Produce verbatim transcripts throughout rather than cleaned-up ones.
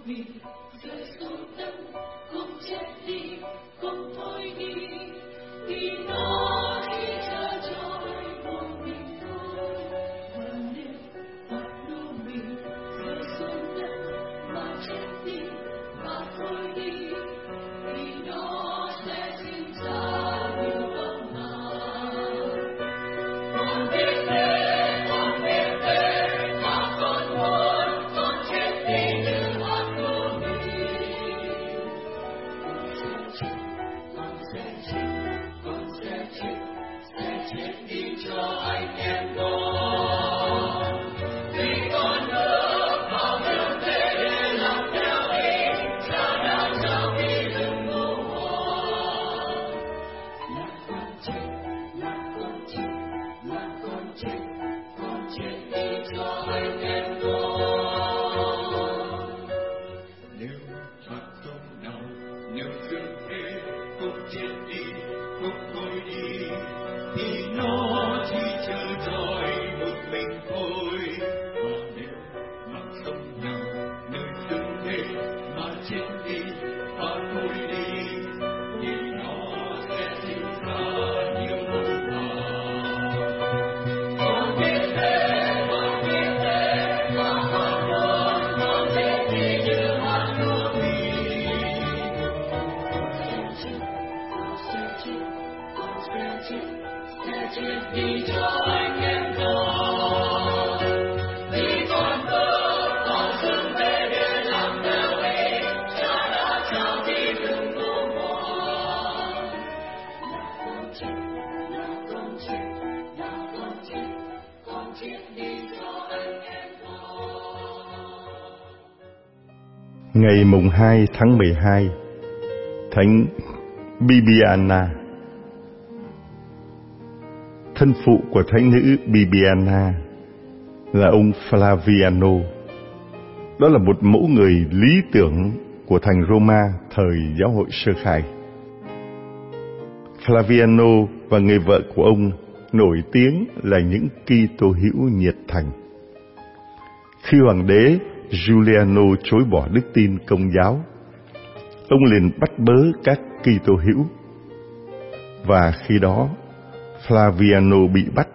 mình rơi xuống đất, cùng chết đi, cùng thôi đi, vì nó chỉ chờ trôi một mình thôi. Và nếu hoặc đưa mình rơi xuống đất mà chết đi, mà thôi đi, vì nó sẽ sinh ra nhiều bóng ma. Con biết thế, con biết thế, mà con muốn con chết đi như hạt của mình. Con sẽ chết, con sẽ chết, sẽ chết đi cho anh em con. Vì con ước bao nhiêu thế để làm theo ý Cha đã trao đi đừng ngủ hoài. Là con chết, là con chết, là con chết, con chết đi cho anh em con. Nếu hạt giống nào, nếu dương thế, cũng chết đi, cũng thôi đi, thì nó chỉ chờ đợi một mình thôi. Và nếu hạt giống nào, nếu dương thế, mà chết đi, và thôi đi, thì nó sẽ sinh ra nhiều bông hoa. Con biết thế, con biết thế, mà con muốn con chết đi như hạt lúa mì. Con sẽ chết, con sẽ chết, sẽ chết đi cho anh em con. Vì con ước con dừng về để làm theo ý Cha đã trao đi đừng ngủ hoài. Là con chết, là con chết, là con chết, con chết đi cho anh em con. Ngày mùng hai tháng mười hai, Thánh Bibiana. Thân phụ của thánh nữ Bibiana là ông Flaviano. Đó là một mẫu người lý tưởng của thành Roma thời giáo hội sơ khai. Flaviano và người vợ của ông nổi tiếng là những Kitô hữu nhiệt thành. Khi hoàng đế Giuliano chối bỏ đức tin Công giáo, ông liền bắt bớ các Kitô hữu, và khi đó Flaviano bị bắt.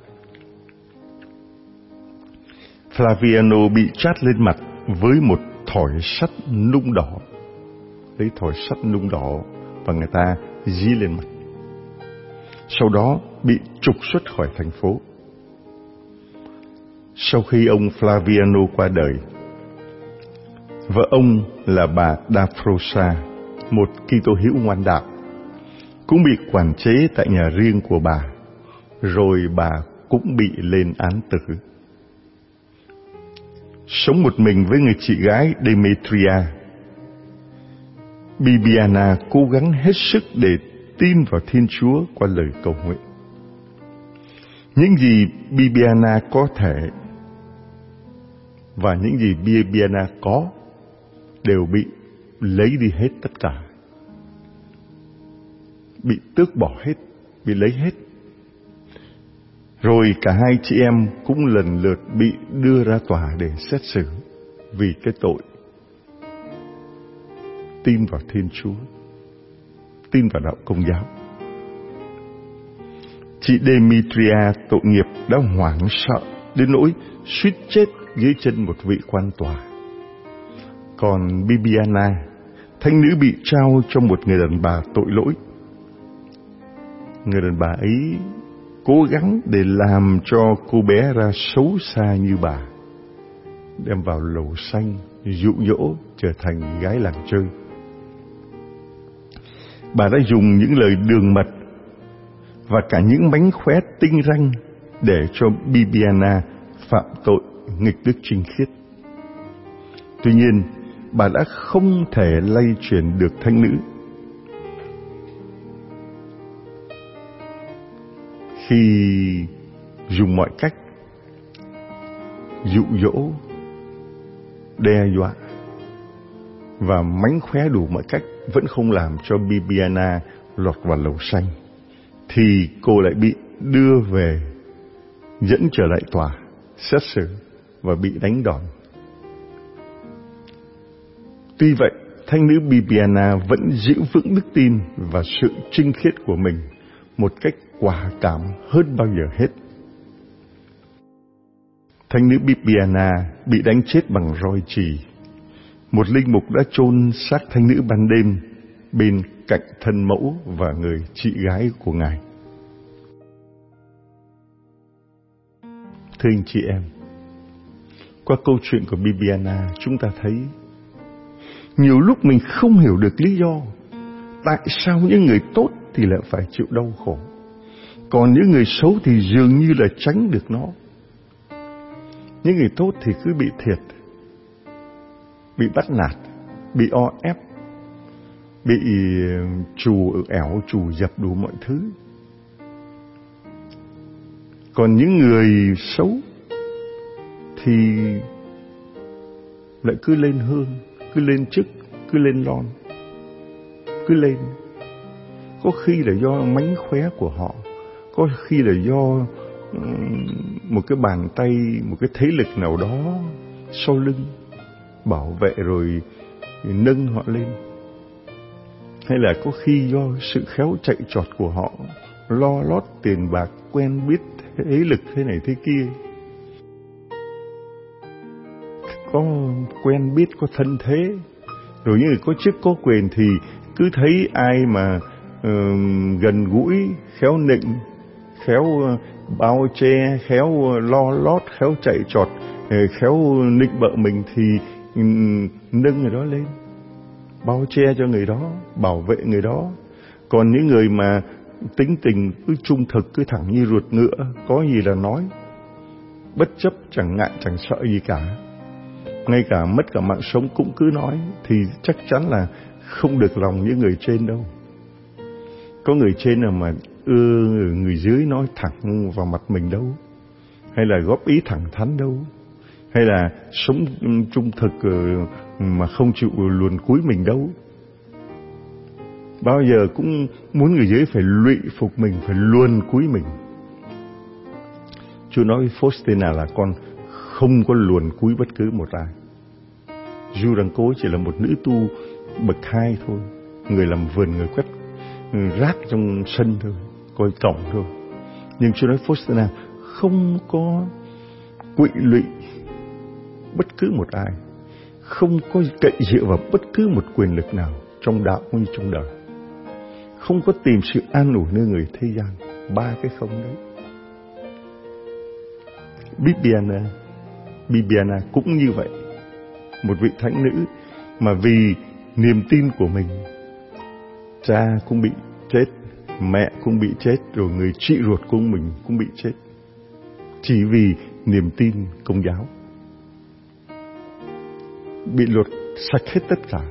Flaviano bị chát lên mặt với một thỏi sắt nung đỏ. Lấy thỏi sắt nung đỏ và người ta dí lên mặt. Sau đó bị trục xuất khỏi thành phố. Sau khi ông Flaviano qua đời, vợ ông là bà Dafrosa, một Kitô hữu ngoan đạo, cũng bị quản chế tại nhà riêng của bà, rồi bà cũng bị lên án tử. Sống một mình với người chị gái Demetria, Bibiana cố gắng hết sức để tin vào Thiên Chúa qua lời cầu nguyện. Những gì Bibiana có thể và những gì Bibiana có đều bị lấy đi hết tất cả. Bị tước bỏ hết, bị lấy hết. Rồi cả hai chị em cũng lần lượt bị đưa ra tòa để xét xử vì cái tội tin vào Thiên Chúa, tin vào đạo Công giáo. Chị Demetria tội nghiệp đã hoảng sợ đến nỗi suýt chết dưới chân một vị quan tòa. Còn Bibiana, thánh nữ bị trao cho một người đàn bà tội lỗi. Người đàn bà ấy cố gắng để làm cho cô bé ra xấu xa như bà, đem vào lầu xanh, dụ dỗ trở thành gái làng chơi. Bà đã dùng những lời đường mật và cả những mánh khóe tinh ranh để cho Bibiana phạm tội nghịch đức trinh khiết. Tuy nhiên, bà đã không thể lay chuyển được thánh nữ. Khi dùng mọi cách dụ dỗ, đe dọa và mánh khóe đủ mọi cách vẫn không làm cho Bibiana lọt vào lầu xanh, thì cô lại bị đưa về, dẫn trở lại tòa xét xử và bị đánh đòn. Tuy vậy, thánh nữ Bibiana vẫn giữ vững đức tin và sự trinh khiết của mình một cách quả cảm hơn bao giờ hết. Thánh nữ Bibiana bị đánh chết bằng roi chì. Một linh mục đã chôn xác thánh nữ ban đêm bên cạnh thân mẫu và người chị gái của ngài. Thưa anh chị em, qua câu chuyện của Bibiana, chúng ta thấy nhiều lúc mình không hiểu được lý do tại sao những người tốt thì lại phải chịu đau khổ, còn những người xấu thì dường như là tránh được nó. Những người tốt thì cứ bị thiệt, bị bắt nạt, bị o ép, bị trù ẻo, trù dập đủ mọi thứ. Còn những người xấu thì lại cứ lên hương, cứ lên chức, cứ lên lon, cứ lên. Có khi là do mánh khóe của họ, có khi là do một cái bàn tay, một cái thế lực nào đó sau lưng bảo vệ rồi nâng họ lên, hay là có khi do sự khéo chạy trọt của họ, lo lót tiền bạc, quen biết thế lực thế này thế kia, có quen biết, có thân thế. Rồi những người có chức có quyền thì cứ thấy ai mà uh, gần gũi, khéo nịnh, khéo uh, bao che, khéo uh, lo lót, khéo chạy trọt, uh, khéo nịnh bợ mình thì um, nâng người đó lên, bao che cho người đó, bảo vệ người đó. Còn những người mà tính tình cứ trung thực, cứ thẳng như ruột ngựa, có gì là nói, bất chấp, chẳng ngại, chẳng sợ gì cả, ngay cả mất cả mạng sống cũng cứ nói, thì chắc chắn là không được lòng những người trên đâu. Có người trên nào mà ưa người dưới nói thẳng vào mặt mình đâu, hay là góp ý thẳng thắn đâu, hay là sống trung thực mà không chịu luồn cúi mình đâu. Bao giờ cũng muốn người dưới phải lụy phục mình, phải luồn cúi mình. Chúa nói với Faustina là con không có luồn cúi bất cứ một ai. Dù rằng cô chỉ là một nữ tu bậc hai thôi, người làm vườn, người quét rác trong sân thôi, coi cổng thôi. Nhưng Chúa nói Faustina không có quỵ lụy bất cứ một ai, không có cậy dựa vào bất cứ một quyền lực nào trong đạo cũng như trong đời, không có tìm sự an ủi nơi người thế gian. Ba cái không đấy. Bibiana Bibiana cũng như vậy, một vị thánh nữ mà vì niềm tin của mình, cha cũng bị chết, mẹ cũng bị chết, rồi người chị ruột của mình cũng bị chết, chỉ vì niềm tin Công giáo, bị lột sạch hết tất cả.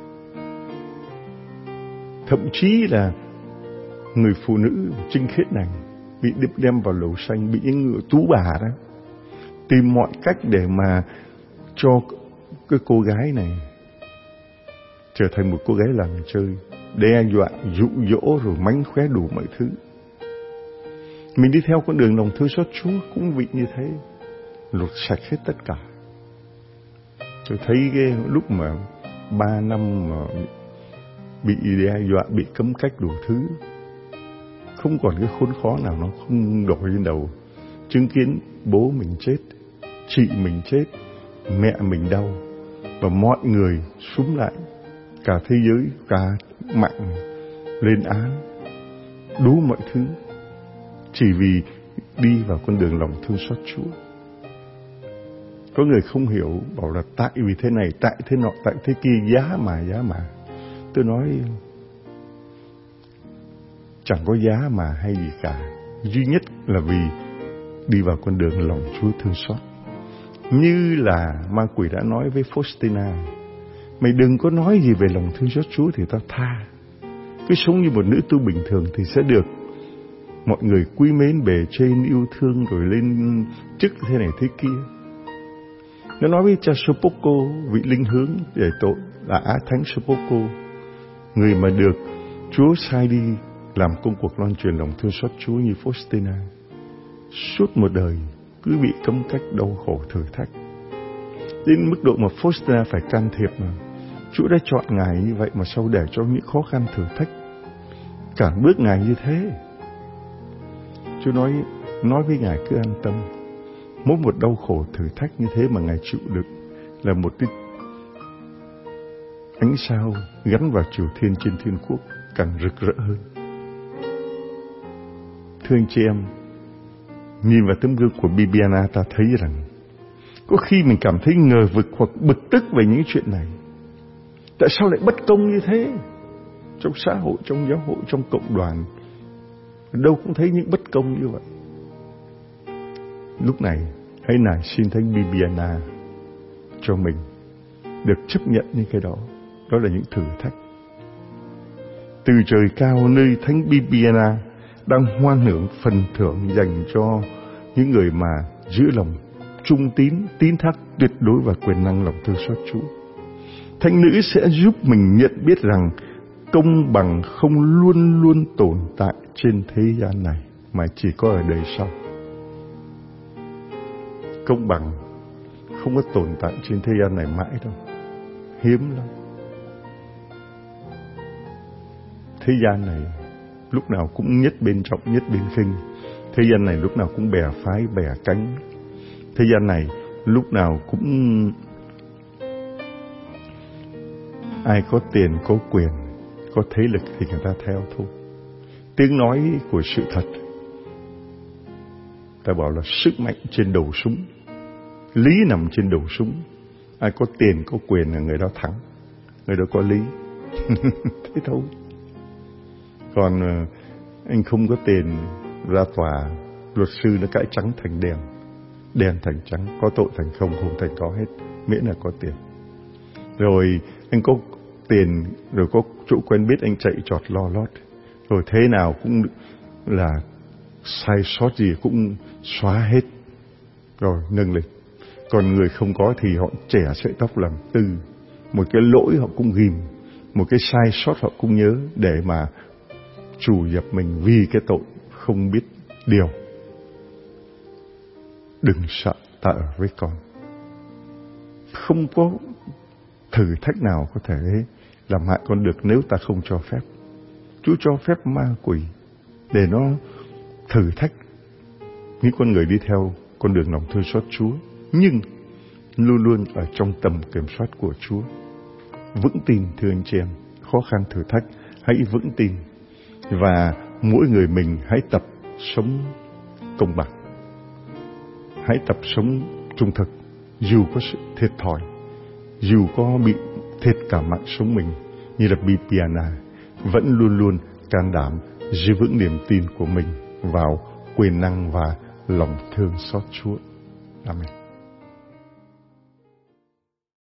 Thậm chí là người phụ nữ trinh khiết này bị đem vào lầu xanh, bị những ngựa tú bà đó tìm mọi cách để mà cho cái cô gái này trở thành một cô gái làm chơi, đe dọa, dụ dỗ rồi mánh khóe đủ mọi thứ. Mình đi theo con đường lòng thương xót Chúa cũng bị như thế, lột sạch hết tất cả. Tôi thấy cái lúc mà ba năm mà bị đe dọa, bị cấm cách đủ thứ, không còn cái khốn khó nào nó không đổ lên đầu. Chứng kiến bố mình chết, chị mình chết, mẹ mình đau, và mọi người súng lại, cả thế giới, cả mạng lên án đủ mọi thứ, chỉ vì đi vào con đường lòng thương xót Chúa. Có người không hiểu, bảo là tại vì thế này, tại thế nọ, tại thế kia, giá mà, giá mà. Tôi nói chẳng có giá mà hay gì cả, duy nhất là vì đi vào con đường lòng Chúa thương xót. Như là ma quỷ đã nói với Faustina, mày đừng có nói gì về lòng thương xót Chúa thì tao tha. Cứ sống như một nữ tu bình thường thì sẽ được mọi người quý mến, bề trên yêu thương, rồi lên chức thế này thế kia. Nó nói với cha Sopoko, vị linh hướng để tội là Á Thánh Sopoko, người mà được Chúa sai đi làm công cuộc loan truyền lòng thương xót Chúa như Faustina, suốt một đời cứ bị cấm cách, đau khổ, thử thách, đến mức độ mà Faustina phải can thiệp mà Chúa đã chọn Ngài như vậy mà sao để cho những khó khăn thử thách cản bước Ngài như thế? Chúa nói nói với Ngài cứ an tâm. Mỗi một đau khổ thử thách như thế mà Ngài chịu đựng là một cái ánh sao gắn vào chiều thiên trên thiên quốc càng rực rỡ hơn. Thưa anh chị em, nhìn vào tấm gương của Bibiana, ta thấy rằng có khi mình cảm thấy ngờ vực hoặc bực tức về những chuyện này. Tại sao lại bất công như thế? Trong xã hội, trong giáo hội, trong cộng đoàn, đâu cũng thấy những bất công như vậy. Lúc này, hãy nài xin Thánh Bibiana cho mình được chấp nhận những cái đó. Đó là những thử thách. Từ trời cao nơi Thánh Bibiana đang hoan hưởng phần thưởng dành cho những người mà giữ lòng trung tín, tín thác tuyệt đối và quyền năng lòng thương xót Chúa. Thánh nữ sẽ giúp mình nhận biết rằng công bằng không luôn luôn tồn tại trên thế gian này, mà chỉ có ở đời sau. Công bằng không có tồn tại trên thế gian này mãi đâu, hiếm lắm. Thế gian này lúc nào cũng nhất bên trọng, nhất bên khinh. Thế gian này lúc nào cũng bè phái, bè cánh. Thế gian này lúc nào cũng ai có tiền, có quyền, có thế lực thì người ta theo thôi. Tiếng nói của sự thật, ta bảo là sức mạnh trên đầu súng, lý nằm trên đầu súng. Ai có tiền, có quyền là người đó thắng, người đó có lý. Thế thôi. Còn anh không có tiền, ra tòa, luật sư nó cãi trắng thành đen, đen thành trắng, có tội thành không, không thành có hết, miễn là có tiền. Rồi anh có tiền, rồi có chỗ quen biết, anh chạy trọt lo lót, rồi thế nào cũng là sai sót gì cũng xóa hết, rồi nâng lên. Còn người không có thì họ trẻ sợi tóc làm tư, một cái lỗi họ cũng ghim, một cái sai sót họ cũng nhớ, để mà chủ dập mình vì cái tội không biết điều. Đừng sợ, ta ở với con. Không có thử thách nào có thể làm hại con được nếu ta không cho phép. Chúa cho phép ma quỷ để nó thử thách những con người đi theo con đường lòng thương xót Chúa, nhưng luôn luôn ở trong tầm kiểm soát của Chúa. Vững tin thưa anh chị em, khó khăn thử thách, hãy vững tin. Và mỗi người mình hãy tập sống công bằng, hãy tập sống trung thực. Dù có sự thiệt thòi, dù có bị thiệt cả mạng sống mình, như là Bibiana, vẫn luôn luôn can đảm giữ vững niềm tin của mình vào quyền năng và lòng thương xót Chúa. Amen.